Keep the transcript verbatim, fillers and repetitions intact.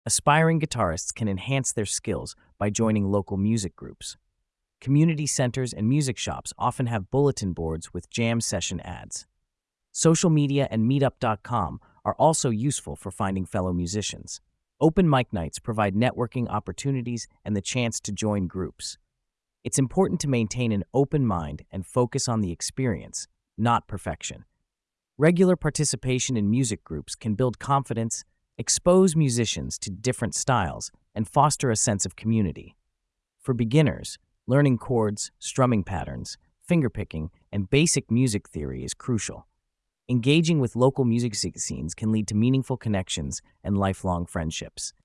Aspiring guitarists can enhance their skills by joining local music groups. Community centers and music shops often have bulletin boards with jam session ads. Social media and meetup dot com are also useful for finding fellow musicians. Open mic nights provide networking opportunities and the chance to join groups. It's important to maintain an open mind and focus on the experience, not perfection. Regular participation in music groups can build confidence, expose musicians to different styles, and foster a sense of community. For beginners, learning chords, strumming patterns, fingerpicking, and basic music theory is crucial. Engaging with local music scenes can lead to meaningful connections and lifelong friendships.